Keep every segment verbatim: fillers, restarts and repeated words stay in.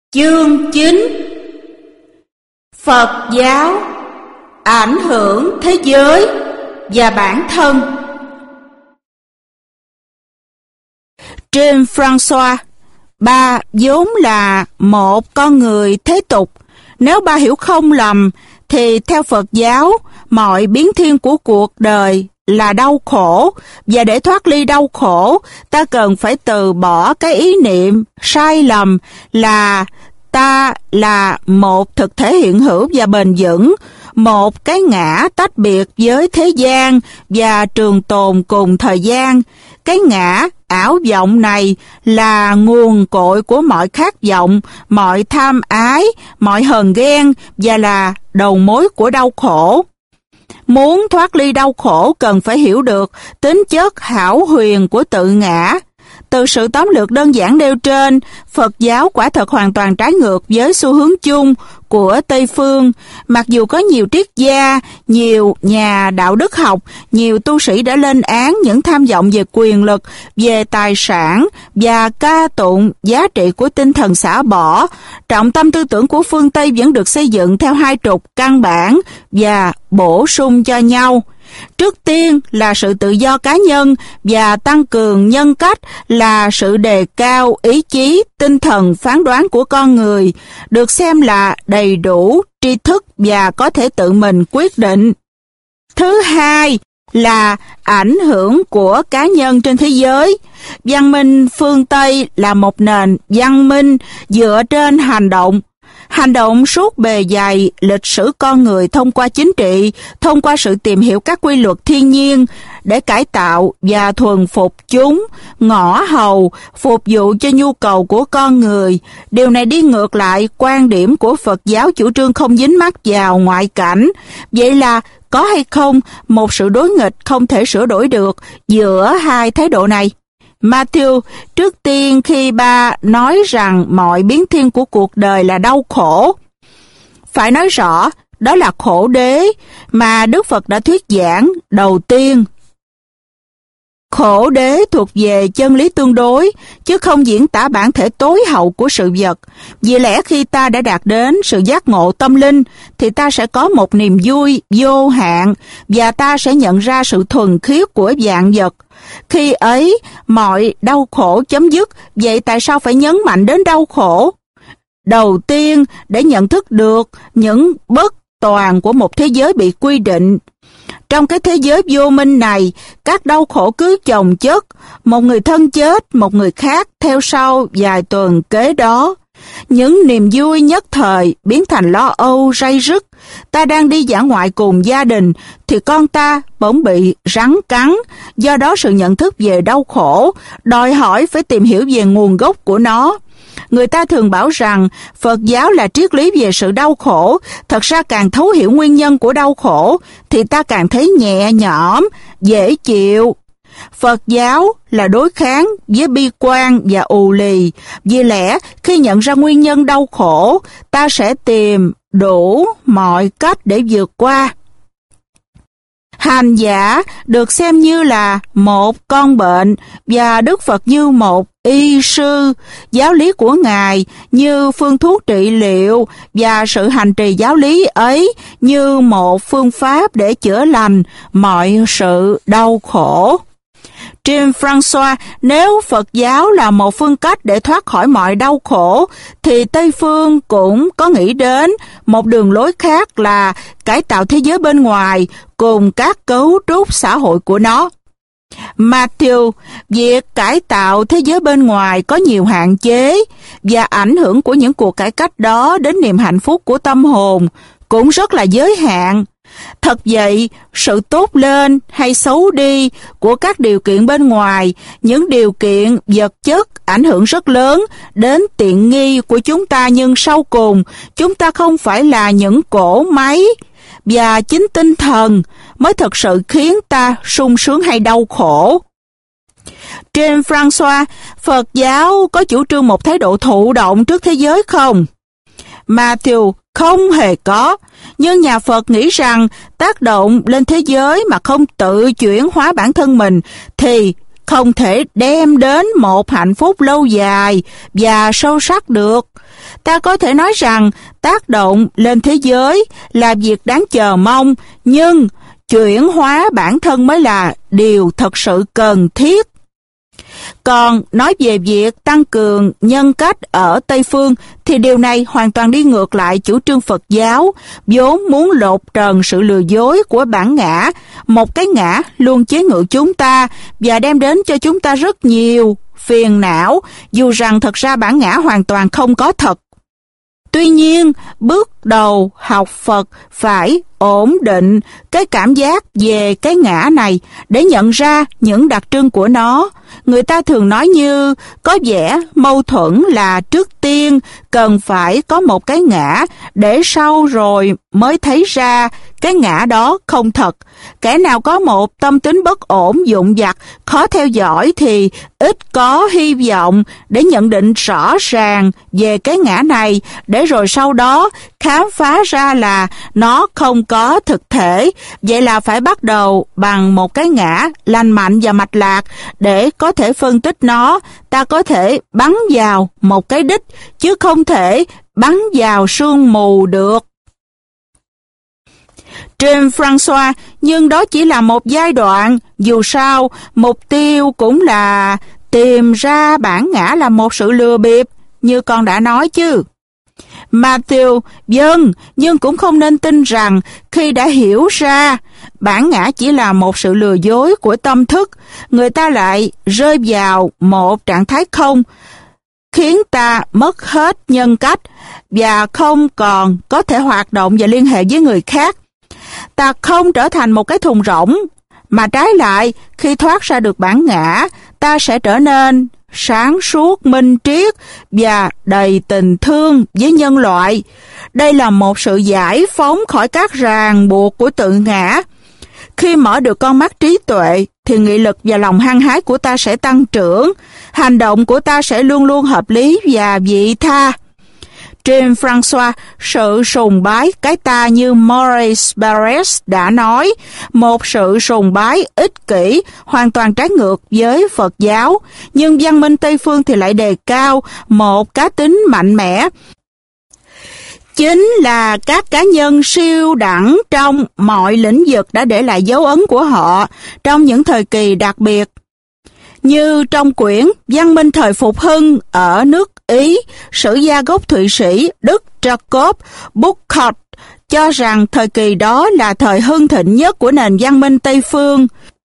Chương chín. Phật giáo ảnh hưởng thế giới và bản thân. Jean-François, ba vốn là một con người thế tục. Nếu ba hiểu không lầm, thì theo Phật giáo, mọi biến thiên của cuộc đời là đau khổ, và để thoát ly đau khổ, ta cần phải từ bỏ cái ý niệm sai lầm là ta là một thực thể hiện hữu và bền vững, một cái ngã tách biệt với thế gian và trường tồn cùng thời gian. Cái ngã ảo vọng này là nguồn cội của mọi khát vọng, mọi tham ái, mọi hờn ghen và là đầu mối của đau khổ. Muốn thoát ly đau khổ cần phải hiểu được tính chất hão huyền của tự ngã. Từ sự tóm lược đơn giản nêu trên, Phật giáo quả thật hoàn toàn trái ngược với xu hướng chung của Tây Phương. Mặc dù có nhiều triết gia, nhiều nhà đạo đức học, nhiều tu sĩ đã lên án những tham vọng về quyền lực, về tài sản và ca tụng giá trị của tinh thần xả bỏ, trọng tâm tư tưởng của phương Tây vẫn được xây dựng theo hai trục căn bản và bổ sung cho nhau. Trước tiên là sự tự do cá nhân và tăng cường nhân cách là sự đề cao ý chí, tinh thần phán đoán của con người, được xem là đầy đủ tri thức và có thể tự mình quyết định. Thứ hai là ảnh hưởng của cá nhân trên thế giới. Văn minh phương Tây là một nền văn minh dựa trên hành động. Hành động suốt bề dày lịch sử con người thông qua chính trị, thông qua sự tìm hiểu các quy luật thiên nhiên để cải tạo và thuần phục chúng, ngõ hầu, phục vụ cho nhu cầu của con người. Điều này đi ngược lại quan điểm của Phật giáo chủ trương không dính mắc vào ngoại cảnh. Vậy là có hay không một sự đối nghịch không thể sửa đổi được giữa hai thái độ này? Matthew, trước tiên khi ba nói rằng mọi biến thiên của cuộc đời là đau khổ, phải nói rõ đó là khổ đế mà Đức Phật đã thuyết giảng đầu tiên. Khổ đế thuộc về chân lý tương đối, chứ không diễn tả bản thể tối hậu của sự vật. Vì lẽ khi ta đã đạt đến sự giác ngộ tâm linh, thì ta sẽ có một niềm vui vô hạn, và ta sẽ nhận ra sự thuần khiết của vạn vật. Khi ấy, mọi đau khổ chấm dứt, vậy tại sao phải nhấn mạnh đến đau khổ? Đầu tiên, để nhận thức được những bất toàn của một thế giới bị quy định. Trong cái thế giới vô minh này, các đau khổ cứ chồng chất, một người thân chết, một người khác theo sau vài tuần kế đó. Những niềm vui nhất thời biến thành lo âu ray rứt. Ta đang đi dã ngoại cùng gia đình, thì con ta bỗng bị rắn cắn. Do đó sự nhận thức về đau khổ đòi hỏi phải tìm hiểu về nguồn gốc của nó. Người ta thường bảo rằng Phật giáo là triết lý về sự đau khổ. Thật ra càng thấu hiểu nguyên nhân của đau khổ thì ta càng thấy nhẹ nhõm, dễ chịu. Phật giáo là đối kháng với bi quan và ù lì. Vì lẽ khi nhận ra nguyên nhân đau khổ, ta sẽ tìm đủ mọi cách để vượt qua. Hành giả được xem như là một con bệnh và Đức Phật như một y sư. Giáo lý của Ngài như phương thuốc trị liệu và sự hành trì giáo lý ấy như một phương pháp để chữa lành mọi sự đau khổ. Jean-François, nếu Phật giáo là một phương cách để thoát khỏi mọi đau khổ, thì Tây Phương cũng có nghĩ đến một đường lối khác là cải tạo thế giới bên ngoài cùng các cấu trúc xã hội của nó. Matthew, việc cải tạo thế giới bên ngoài có nhiều hạn chế, và ảnh hưởng của những cuộc cải cách đó đến niềm hạnh phúc của tâm hồn cũng rất là giới hạn. Thật vậy, sự tốt lên hay xấu đi của các điều kiện bên ngoài, những điều kiện vật chất ảnh hưởng rất lớn đến tiện nghi của chúng ta, nhưng sau cùng chúng ta không phải là những cỗ máy, và chính tinh thần mới thực sự khiến ta sung sướng hay đau khổ. Jean-François, Phật giáo có chủ trương một thái độ thụ động trước thế giới không? Matthew, không hề có. Nhưng nhà Phật nghĩ rằng tác động lên thế giới mà không tự chuyển hóa bản thân mình thì không thể đem đến một hạnh phúc lâu dài và sâu sắc được. Ta có thể nói rằng tác động lên thế giới là việc đáng chờ mong, nhưng chuyển hóa bản thân mới là điều thật sự cần thiết. Còn nói về việc tăng cường nhân cách ở Tây Phương thì điều này hoàn toàn đi ngược lại chủ trương Phật giáo, vốn muốn lột trần sự lừa dối của bản ngã, một cái ngã luôn chế ngự chúng ta và đem đến cho chúng ta rất nhiều phiền não, dù rằng thật ra bản ngã hoàn toàn không có thật. Tuy nhiên, bước đầu học Phật phải ổn định cái cảm giác về cái ngã này để nhận ra những đặc trưng của nó. Người ta thường nói như có vẻ mâu thuẫn là trước tiên cần phải có một cái ngã để sau rồi mới thấy ra cái ngã đó không thật. Kẻ nào có một tâm tính bất ổn, dụn dặt, khó theo dõi thì ít có hy vọng để nhận định rõ ràng về cái ngã này, để rồi sau đó khám phá ra là nó không có thực thể. Vậy là phải bắt đầu bằng một cái ngã lành mạnh và mạch lạc để có thể phân tích nó. Ta có thể bắn vào một cái đích chứ không thể bắn vào sương mù được. James Francois, nhưng đó chỉ là một giai đoạn, dù sao, mục tiêu cũng là tìm ra bản ngã là một sự lừa bịp, như con đã nói chứ. Matthew, vâng, nhưng cũng không nên tin rằng khi đã hiểu ra bản ngã chỉ là một sự lừa dối của tâm thức, người ta lại rơi vào một trạng thái không, khiến ta mất hết nhân cách và không còn có thể hoạt động và liên hệ với người khác. Ta không trở thành một cái thùng rỗng, mà trái lại, khi thoát ra được bản ngã, ta sẽ trở nên sáng suốt, minh triết và đầy tình thương với nhân loại. Đây là một sự giải phóng khỏi các ràng buộc của tự ngã. Khi mở được con mắt trí tuệ, thì nghị lực và lòng hăng hái của ta sẽ tăng trưởng, hành động của ta sẽ luôn luôn hợp lý và vị tha. James Francois, sự sùng bái cái ta như Maurice Barrès đã nói, một sự sùng bái ích kỷ, hoàn toàn trái ngược với Phật giáo, nhưng văn minh Tây Phương thì lại đề cao một cá tính mạnh mẽ. Chính là các cá nhân siêu đẳng trong mọi lĩnh vực đã để lại dấu ấn của họ trong những thời kỳ đặc biệt. Như trong quyển Văn minh thời Phục hưng ở nước Ý, sử gia gốc Thụy Sĩ Đức Jacob Burckhardt cho rằng thời kỳ đó là thời hưng thịnh nhất của nền văn minh Tây Phương.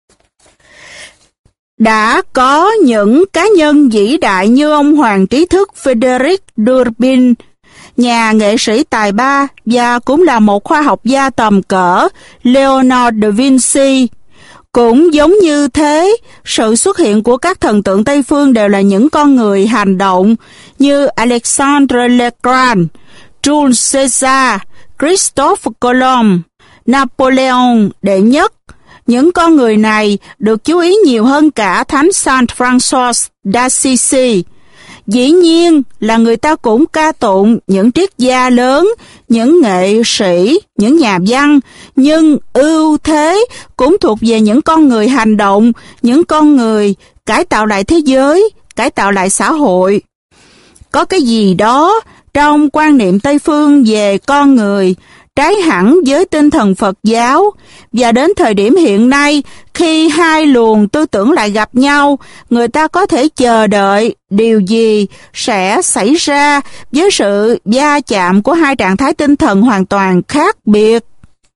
Đã có những cá nhân vĩ đại như ông hoàng trí thức Frederick Durbin, nhà nghệ sĩ tài ba và cũng là một khoa học gia tầm cỡ Leonardo da Vinci. Cũng giống như thế, sự xuất hiện của các thần tượng Tây Phương đều là những con người hành động như Alexandre Legrand, Jules Caesar, Christophe Colomb, Napoleon đệ nhất. Những con người này được chú ý nhiều hơn cả Thánh Saint Francois d'Assisi. Dĩ nhiên là người ta cũng ca tụng những triết gia lớn, những nghệ sĩ, những nhà văn, nhưng ưu thế cũng thuộc về những con người hành động, những con người cải tạo lại thế giới, cải tạo lại xã hội. Có cái gì đó trong quan niệm Tây Phương về con người trái hẳn với tinh thần Phật giáo, và đến thời điểm hiện nay, khi hai luồng tư tưởng lại gặp nhau, người ta có thể chờ đợi điều gì sẽ xảy ra với sự va chạm của hai trạng thái tinh thần hoàn toàn khác biệt.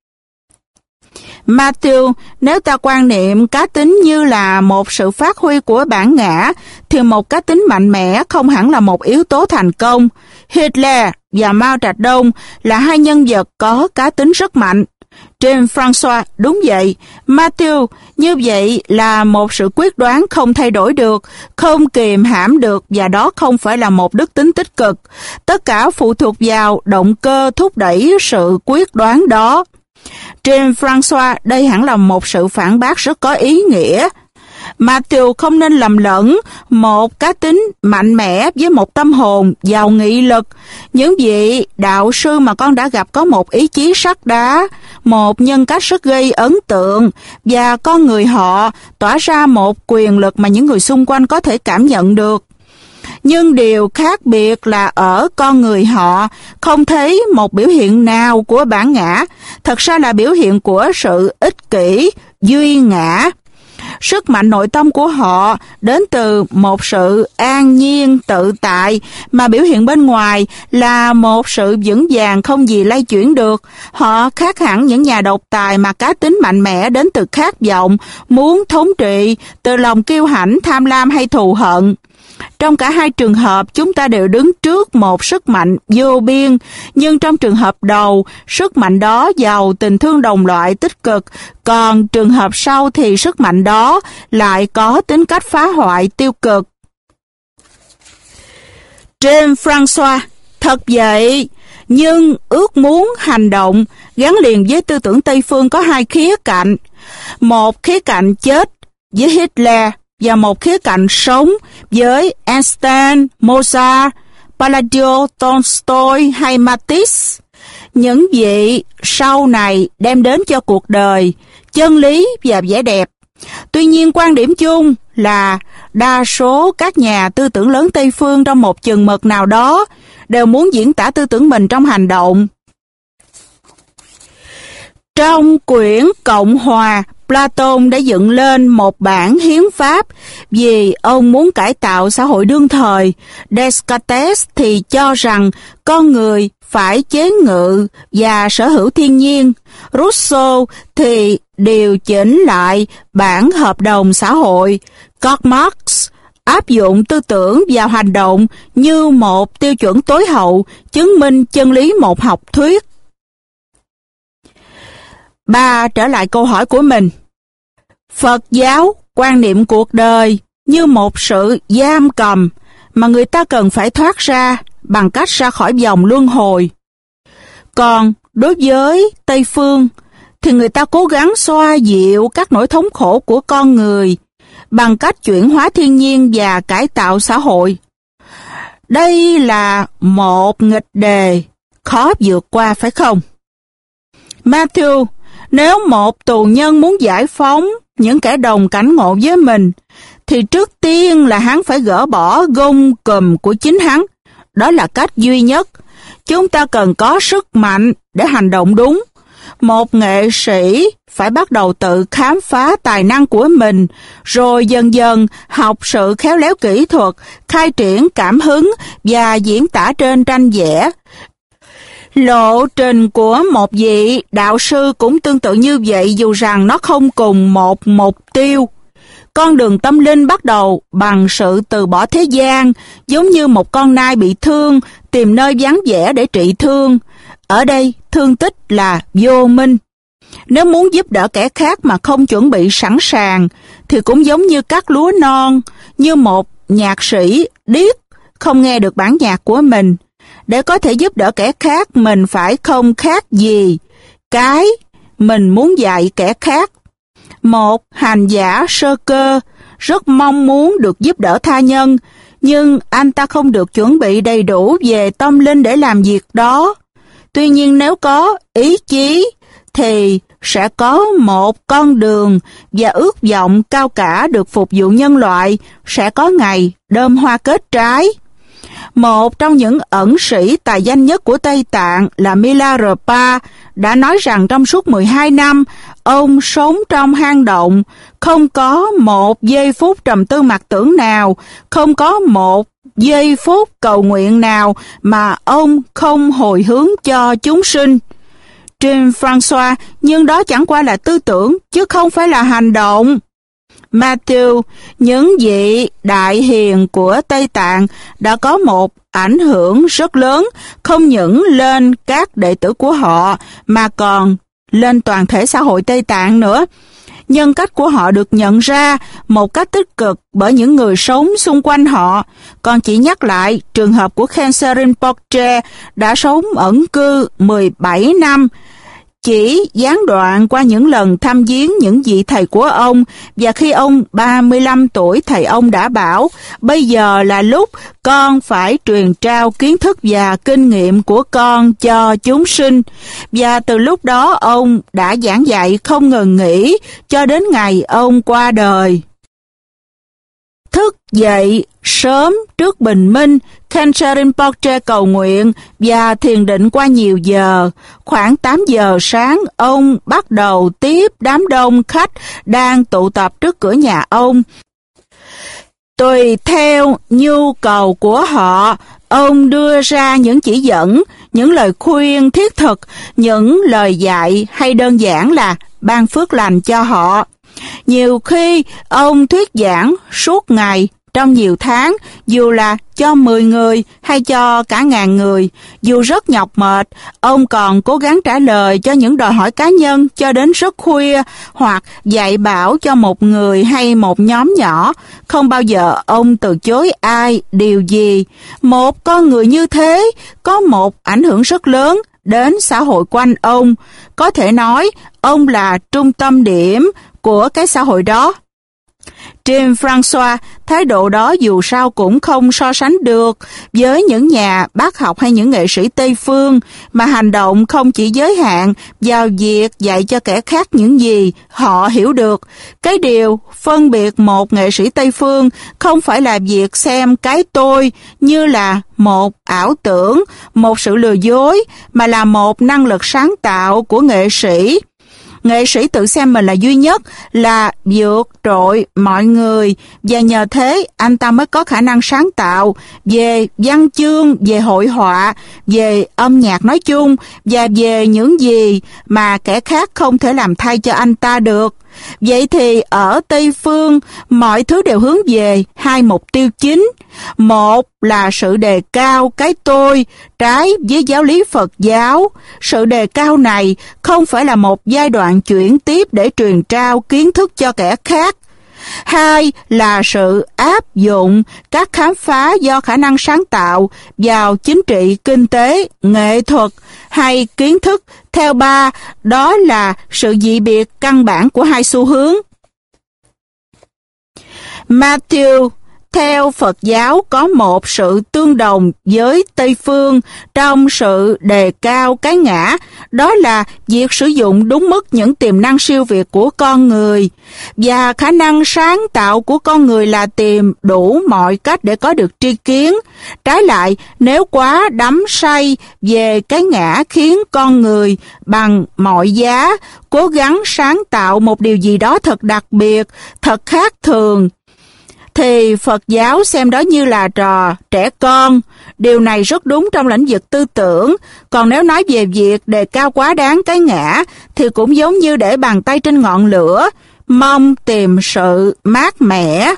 Matthew, nếu ta quan niệm cá tính như là một sự phát huy của bản ngã, thì một cá tính mạnh mẽ không hẳn là một yếu tố thành công. Hitler và Mao Trạch Đông là hai nhân vật có cá tính rất mạnh. James Francois, đúng vậy. Matthew, như vậy là một sự quyết đoán không thay đổi được, không kìm hãm được, và đó không phải là một đức tính tích cực. Tất cả phụ thuộc vào động cơ thúc đẩy sự quyết đoán đó. James Francois, đây hẳn là một sự phản bác rất có ý nghĩa. Matthew không nên lầm lẫn một cá tính mạnh mẽ với một tâm hồn giàu nghị lực. Những vị đạo sư mà con đã gặp có một ý chí sắt đá, một nhân cách rất gây ấn tượng, và con người họ tỏa ra một quyền lực mà những người xung quanh có thể cảm nhận được. Nhưng điều khác biệt là ở con người họ không thấy một biểu hiện nào của bản ngã, thật ra là biểu hiện của sự ích kỷ, duy ngã. Sức mạnh nội tâm của họ đến từ một sự an nhiên tự tại, mà biểu hiện bên ngoài là một sự vững vàng không gì lay chuyển được. Họ khác hẳn những nhà độc tài mà cá tính mạnh mẽ đến từ khát vọng, muốn thống trị, từ lòng kiêu hãnh, tham lam hay thù hận. Trong cả hai trường hợp, chúng ta đều đứng trước một sức mạnh vô biên, nhưng trong trường hợp đầu, sức mạnh đó giàu tình thương đồng loại tích cực, còn trường hợp sau thì sức mạnh đó lại có tính cách phá hoại tiêu cực. James François, thật vậy, nhưng ước muốn hành động gắn liền với tư tưởng Tây phương có hai khía cạnh. Một khía cạnh chết với Hitler, và một khía cạnh sống với Einstein, Mozart, Palladio, Tolstoy hay Matisse. Những vị sau này đem đến cho cuộc đời chân lý và vẻ đẹp. Tuy nhiên, quan điểm chung là đa số các nhà tư tưởng lớn Tây phương trong một chừng mực nào đó đều muốn diễn tả tư tưởng mình trong hành động. Trong quyển Cộng Hòa, Platon đã dựng lên một bản hiến pháp vì ông muốn cải tạo xã hội đương thời. Descartes thì cho rằng con người phải chế ngự và sở hữu thiên nhiên. Rousseau thì điều chỉnh lại bản hợp đồng xã hội. Karl Marx áp dụng tư tưởng vào hành động như một tiêu chuẩn tối hậu, chứng minh chân lý một học thuyết. Ba, trở lại câu hỏi của mình. Phật giáo quan niệm cuộc đời như một sự giam cầm mà người ta cần phải thoát ra bằng cách ra khỏi vòng luân hồi. Còn đối với Tây phương thì người ta cố gắng xoa dịu các nỗi thống khổ của con người bằng cách chuyển hóa thiên nhiên và cải tạo xã hội. Đây là một nghịch đề khó vượt qua, phải không? Matthew, nếu một tù nhân muốn giải phóng những kẻ đồng cảnh ngộ với mình, thì trước tiên là hắn phải gỡ bỏ gông cùm của chính hắn. Đó là cách duy nhất. Chúng ta cần có sức mạnh để hành động đúng. Một nghệ sĩ phải bắt đầu tự khám phá tài năng của mình, rồi dần dần học sự khéo léo kỹ thuật, khai triển cảm hứng và diễn tả trên tranh vẽ. Lộ trình của một vị đạo sư cũng tương tự như vậy, dù rằng nó không cùng một mục tiêu. Con đường tâm linh bắt đầu bằng sự từ bỏ thế gian, giống như một con nai bị thương, tìm nơi vắng vẻ để trị thương. Ở đây, thương tích là vô minh. Nếu muốn giúp đỡ kẻ khác mà không chuẩn bị sẵn sàng, thì cũng giống như cắt lúa non, như một nhạc sĩ điếc không nghe được bản nhạc của mình. Để có thể giúp đỡ kẻ khác, mình phải không khác gì cái mình muốn dạy kẻ khác. Một hành giả sơ cơ rất mong muốn được giúp đỡ tha nhân, nhưng anh ta không được chuẩn bị đầy đủ về tâm linh để làm việc đó. Tuy nhiên nếu có ý chí, thì sẽ có một con đường và ước vọng cao cả được phục vụ nhân loại, sẽ có ngày đơm hoa kết trái. Một trong những ẩn sĩ tài danh nhất của Tây Tạng là Milarepa đã nói rằng trong suốt mười hai năm, ông sống trong hang động, không có một giây phút trầm tư mặc tưởng nào, không có một giây phút cầu nguyện nào mà ông không hồi hướng cho chúng sinh. James François, nhưng đó chẳng qua là tư tưởng, chứ không phải là hành động. Matthew, những vị đại hiền của Tây Tạng đã có một ảnh hưởng rất lớn, không những lên các đệ tử của họ, mà còn lên toàn thể xã hội Tây Tạng nữa. Nhân cách của họ được nhận ra một cách tích cực bởi những người sống xung quanh họ. Còn chỉ nhắc lại trường hợp của Khense Rinpoche đã sống ẩn cư mười bảy năm, chỉ gián đoạn qua những lần thăm viếng những vị thầy của ông, và khi ông ba mươi lăm tuổi, thầy ông đã bảo, bây giờ là lúc con phải truyền trao kiến thức và kinh nghiệm của con cho chúng sinh. Và từ lúc đó ông đã giảng dạy không ngừng nghỉ cho đến ngày ông qua đời. Thức dậy Sớm trước bình minh, Khenche Rinpoche cầu nguyện và thiền định qua nhiều giờ. Khoảng tám giờ sáng, ông bắt đầu tiếp đám đông khách đang tụ tập trước cửa nhà ông. Tùy theo nhu cầu của họ, ông đưa ra những chỉ dẫn, những lời khuyên thiết thực, những lời dạy hay đơn giản là ban phước lành cho họ. Nhiều khi, ông thuyết giảng suốt ngày, trong nhiều tháng, dù là cho mười người hay cho cả ngàn người. Dù rất nhọc mệt, ông còn cố gắng trả lời cho những đòi hỏi cá nhân cho đến rất khuya, hoặc dạy bảo cho một người hay một nhóm nhỏ. Không bao giờ ông từ chối ai, điều gì. Một con người như thế có một ảnh hưởng rất lớn đến xã hội quanh ông. Có thể nói, ông là trung tâm điểm của cái xã hội đó. Jim François, thái độ đó dù sao cũng không so sánh được với những nhà bác học hay những nghệ sĩ Tây Phương, mà hành động không chỉ giới hạn vào việc dạy cho kẻ khác những gì họ hiểu được. Cái điều phân biệt một nghệ sĩ Tây Phương không phải là việc xem cái tôi như là một ảo tưởng, một sự lừa dối, mà là một năng lực sáng tạo của nghệ sĩ. Nghệ sĩ tự xem mình là duy nhất, là vượt trội mọi người, và nhờ thế anh ta mới có khả năng sáng tạo về văn chương, về hội họa, về âm nhạc nói chung, và về những gì mà kẻ khác không thể làm thay cho anh ta được. Vậy thì ở Tây Phương, mọi thứ đều hướng về hai mục tiêu chính. Một là sự đề cao cái tôi, trái với giáo lý Phật giáo. Sự đề cao này không phải là một giai đoạn chuyển tiếp để truyền trao kiến thức cho kẻ khác. Hai là sự áp dụng các khám phá do khả năng sáng tạo vào chính trị, kinh tế, nghệ thuật hay kiến thức. Theo ba, đó là sự dị biệt căn bản của hai xu hướng. Matthew, theo Phật giáo có một sự tương đồng với Tây Phương trong sự đề cao cái ngã, đó là việc sử dụng đúng mức những tiềm năng siêu việt của con người, và khả năng sáng tạo của con người là tìm đủ mọi cách để có được tri kiến. Trái lại, nếu quá đắm say về cái ngã khiến con người bằng mọi giá cố gắng sáng tạo một điều gì đó thật đặc biệt, thật khác thường, thì Phật giáo xem đó như là trò trẻ con. Điều này rất đúng trong lĩnh vực tư tưởng. Còn nếu nói về việc đề cao quá đáng cái ngã, thì cũng giống như để bàn tay trên ngọn lửa, mong tìm sự mát mẻ.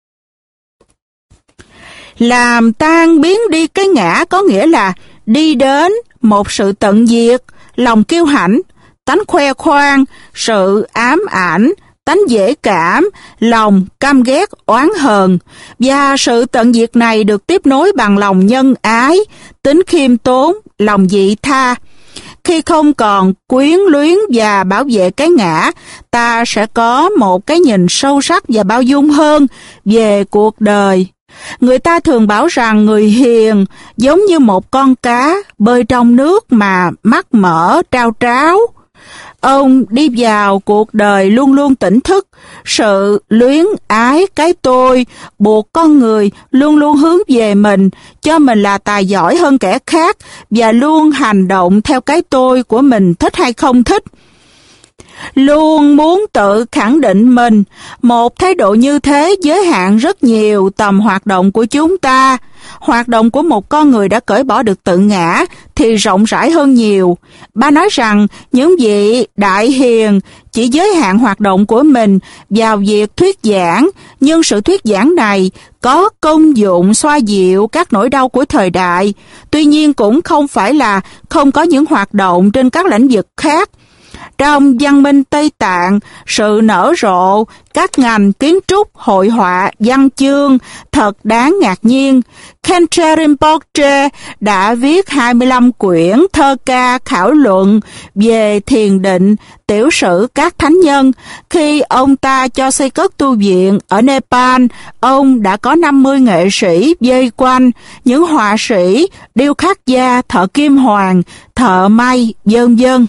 Làm tan biến đi cái ngã có nghĩa là đi đến một sự tận diệt, lòng kiêu hãnh, tánh khoe khoang, sự ám ảnh, tánh dễ cảm, lòng căm ghét, oán hờn. Và sự tận diệt này được tiếp nối bằng lòng nhân ái, tính khiêm tốn, lòng vị tha. Khi không còn quyến luyến và bảo vệ cái ngã, ta sẽ có một cái nhìn sâu sắc và bao dung hơn về cuộc đời. Người ta thường bảo rằng người hiền giống như một con cá bơi trong nước mà mắt mở trao tráo. Ông đi vào cuộc đời luôn luôn tỉnh thức. Sự luyến ái cái tôi buộc con người luôn luôn hướng về mình, cho mình là tài giỏi hơn kẻ khác, và luôn hành động theo cái tôi của mình, thích hay không thích. Luôn muốn tự khẳng định mình. Một thái độ như thế giới hạn rất nhiều tầm hoạt động của chúng ta. Hoạt động của một con người đã cởi bỏ được tự ngã thì rộng rãi hơn nhiều. Ba nói rằng những vị đại hiền chỉ giới hạn hoạt động của mình vào việc thuyết giảng, nhưng sự thuyết giảng này có công dụng xoa dịu các nỗi đau của thời đại. Tuy nhiên cũng không phải là không có những hoạt động trên các lĩnh vực khác. Trong văn minh Tây Tạng, sự nở rộ các ngành kiến trúc, hội họa, văn chương thật đáng ngạc nhiên. Khenche Rinpoche đã viết hai mươi lăm quyển thơ ca khảo luận về thiền định, tiểu sử các thánh nhân. Khi ông ta cho xây cất tu viện ở Nepal, ông đã có năm mươi nghệ sĩ vây quanh, những họa sĩ, điêu khắc gia, thợ kim hoàn, thợ may, vân vân.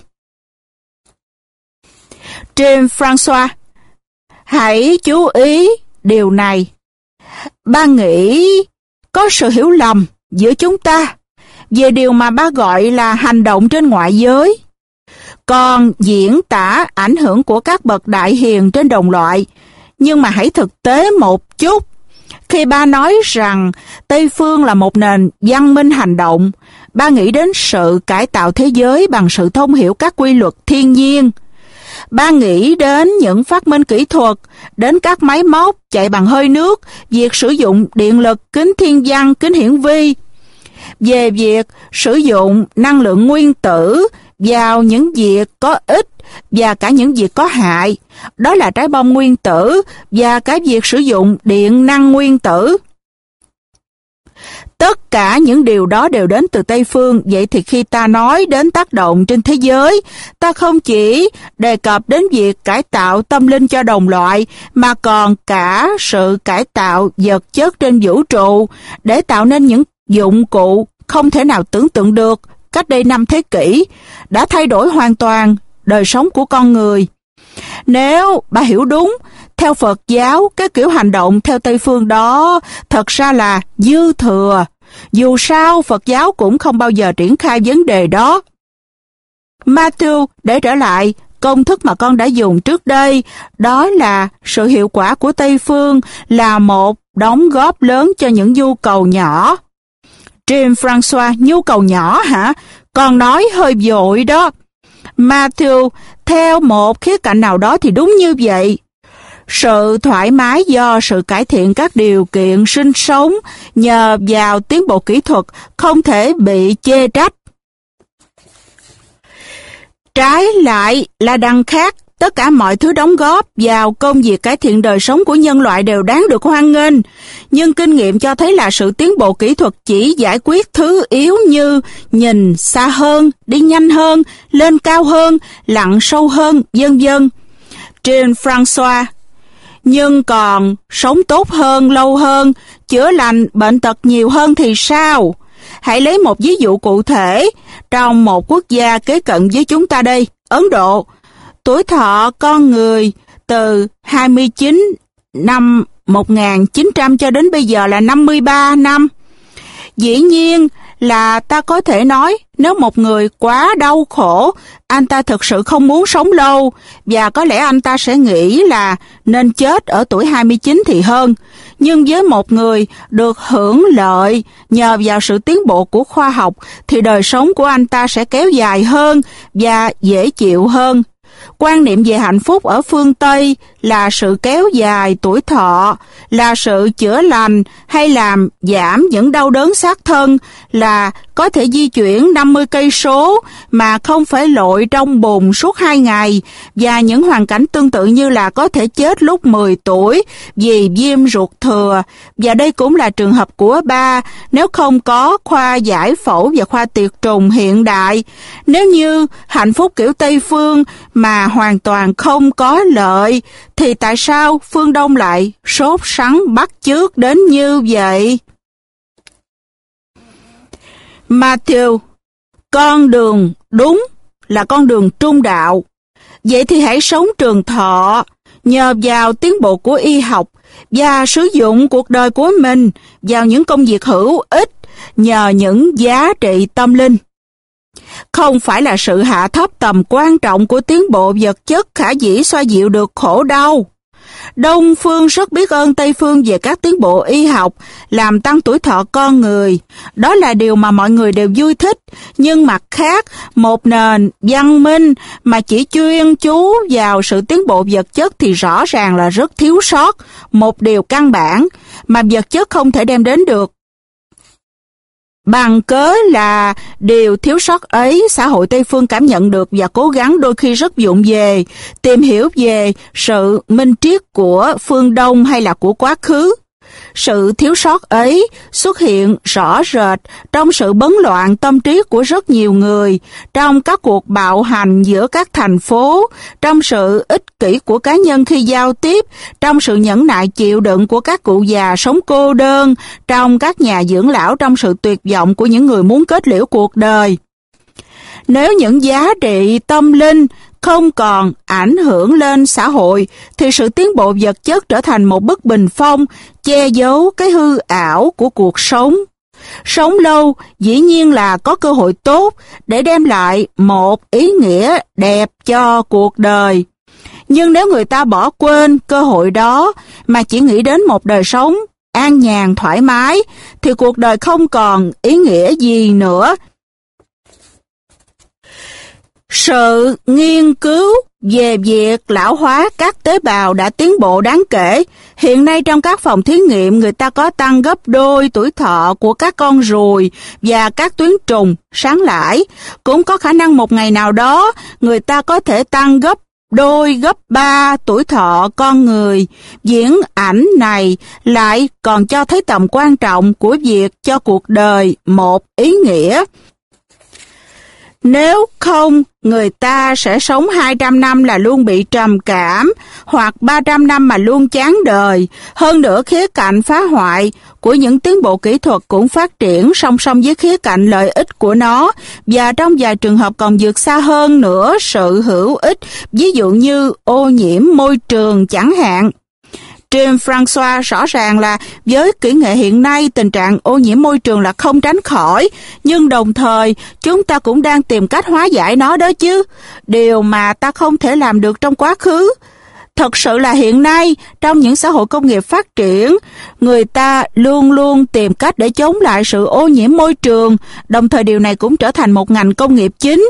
Jim François, hãy chú ý điều này. Ba nghĩ có sự hiểu lầm giữa chúng ta về điều mà ba gọi là hành động trên ngoại giới. Còn diễn tả ảnh hưởng của các bậc đại hiền trên đồng loại. Nhưng mà hãy thực tế một chút. Khi ba nói rằng Tây Phương là một nền văn minh hành động, ba nghĩ đến sự cải tạo thế giới bằng sự thông hiểu các quy luật thiên nhiên. Ba nghĩ đến những phát minh kỹ thuật, đến các máy móc chạy bằng hơi nước, việc sử dụng điện lực, kính thiên văn, kính hiển vi, về việc sử dụng năng lượng nguyên tử vào những việc có ích và cả những việc có hại. Đó là trái bom nguyên tử và cái việc sử dụng điện năng nguyên tử. Tất cả những điều đó đều đến từ Tây Phương. Vậy thì khi ta nói đến tác động trên thế giới, ta không chỉ đề cập đến việc cải tạo tâm linh cho đồng loại, mà còn cả sự cải tạo vật chất trên vũ trụ để tạo nên những dụng cụ không thể nào tưởng tượng được cách đây năm thế kỷ, đã thay đổi hoàn toàn đời sống của con người. Nếu bà hiểu đúng, theo Phật giáo, cái kiểu hành động theo Tây Phương đó thật ra là dư thừa. Dù sao, Phật giáo cũng không bao giờ triển khai vấn đề đó. Matthew, để trở lại công thức mà con đã dùng trước đây, đó là sự hiệu quả của Tây Phương là một đóng góp lớn cho những nhu cầu nhỏ. Jim François, nhu cầu nhỏ hả? Con nói hơi vội đó. Matthew, theo một khía cạnh nào đó thì đúng như vậy. Sự thoải mái do sự cải thiện các điều kiện sinh sống nhờ vào tiến bộ kỹ thuật không thể bị chê trách. Trái lại là đằng khác, tất cả mọi thứ đóng góp vào công việc cải thiện đời sống của nhân loại đều đáng được hoan nghênh. Nhưng kinh nghiệm cho thấy là sự tiến bộ kỹ thuật chỉ giải quyết thứ yếu như nhìn xa hơn, đi nhanh hơn, lên cao hơn, lặn sâu hơn, vân vân. Jean François, nhưng còn sống tốt hơn, lâu hơn, chữa lành bệnh tật nhiều hơn thì sao? Hãy lấy một ví dụ cụ thể. Trong một quốc gia kế cận với chúng ta đây, Ấn Độ, tuổi thọ con người từ hai mươi chín năm một nghìn chín trăm cho đến bây giờ là năm mươi ba năm. Dĩ nhiên là ta có thể nói nếu một người quá đau khổ, anh ta thực sự không muốn sống lâu và có lẽ anh ta sẽ nghĩ là nên chết ở tuổi hai mươi chín thì hơn. Nhưng với một người được hưởng lợi nhờ vào sự tiến bộ của khoa học thì đời sống của anh ta sẽ kéo dài hơn và dễ chịu hơn. Quan niệm về hạnh phúc ở phương Tây là sự kéo dài tuổi thọ, là sự chữa lành hay làm giảm những đau đớn xác thân, là có thể di chuyển năm mươi cây số mà không phải lội trong bùn suốt hai ngày, và những hoàn cảnh tương tự như là có thể chết lúc mười tuổi vì viêm ruột thừa. Và đây cũng là trường hợp của ba nếu không có khoa giải phẫu và khoa tiệt trùng hiện đại. Nếu như hạnh phúc kiểu Tây Phương mà hoàn toàn không có lợi, thì tại sao phương Đông lại sốt sắng bắt chước đến như vậy? Matthew, con đường đúng là con đường trung đạo. Vậy thì hãy sống trường thọ nhờ vào tiến bộ của y học và sử dụng cuộc đời của mình vào những công việc hữu ích nhờ những giá trị tâm linh. Không phải là sự hạ thấp tầm quan trọng của tiến bộ vật chất khả dĩ xoa dịu được khổ đau. Đông phương rất biết ơn Tây phương về các tiến bộ y học làm tăng tuổi thọ con người. Đó là điều mà mọi người đều vui thích. Nhưng mặt khác, một nền văn minh mà chỉ chuyên chú vào sự tiến bộ vật chất thì rõ ràng là rất thiếu sót một điều căn bản mà vật chất không thể đem đến được. Bằng cớ là điều thiếu sót ấy, xã hội Tây phương cảm nhận được và cố gắng đôi khi rất vụng về, tìm hiểu về sự minh triết của phương Đông hay là của quá khứ. Sự thiếu sót ấy xuất hiện rõ rệt trong sự bấn loạn tâm trí của rất nhiều người, trong các cuộc bạo hành giữa các thành phố, trong sự ích kỷ của cá nhân khi giao tiếp, trong sự nhẫn nại chịu đựng của các cụ già sống cô đơn, trong các nhà dưỡng lão, trong sự tuyệt vọng của những người muốn kết liễu cuộc đời. Nếu những giá trị tâm linh không còn ảnh hưởng lên xã hội, thì sự tiến bộ vật chất trở thành một bức bình phong che giấu cái hư ảo của cuộc sống. Sống lâu dĩ nhiên là có cơ hội tốt để đem lại một ý nghĩa đẹp cho cuộc đời. Nhưng nếu người ta bỏ quên cơ hội đó mà chỉ nghĩ đến một đời sống an nhàn thoải mái, thì cuộc đời không còn ý nghĩa gì nữa. Sự nghiên cứu về việc lão hóa các tế bào đã tiến bộ đáng kể. Hiện nay trong các phòng thí nghiệm, người ta có tăng gấp đôi tuổi thọ của các con ruồi và các tuyến trùng sáng lãi. Cũng có khả năng một ngày nào đó, người ta có thể tăng gấp đôi gấp ba tuổi thọ con người. Diễn ảnh này lại còn cho thấy tầm quan trọng của việc cho cuộc đời một ý nghĩa. Nếu không, người ta sẽ sống hai trăm năm là luôn bị trầm cảm, hoặc ba trăm năm mà luôn chán đời. Hơn nữa, khía cạnh phá hoại của những tiến bộ kỹ thuật cũng phát triển song song với khía cạnh lợi ích của nó, và trong vài trường hợp còn vượt xa hơn nữa sự hữu ích, ví dụ như ô nhiễm môi trường chẳng hạn. Jim François rõ ràng là với kỹ nghệ hiện nay, tình trạng ô nhiễm môi trường là không tránh khỏi, nhưng đồng thời chúng ta cũng đang tìm cách hóa giải nó đó chứ, điều mà ta không thể làm được trong quá khứ. Thật sự là hiện nay, trong những xã hội công nghiệp phát triển, người ta luôn luôn tìm cách để chống lại sự ô nhiễm môi trường, đồng thời điều này cũng trở thành một ngành công nghiệp chính.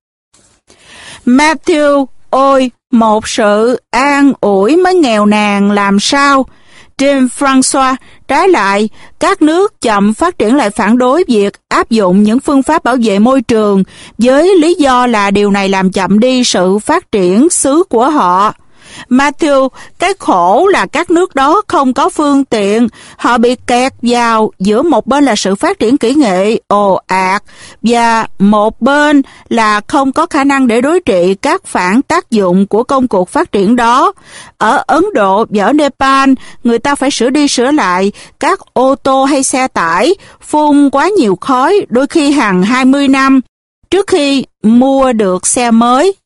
Matthew ôi, một sự an ủi mới nghèo nàn làm sao? Jim François, trái lại, các nước chậm phát triển lại phản đối việc áp dụng những phương pháp bảo vệ môi trường, với lý do là điều này làm chậm đi sự phát triển xứ của họ. Matthew, cái khổ là các nước đó không có phương tiện, họ bị kẹt vào giữa một bên là sự phát triển kỹ nghệ ồ ạt và một bên là không có khả năng để đối trị các phản tác dụng của công cuộc phát triển đó. Ở Ấn Độ và ở Nepal, người ta phải sửa đi sửa lại các ô tô hay xe tải, phun quá nhiều khói, đôi khi hàng hai mươi năm trước khi mua được xe mới.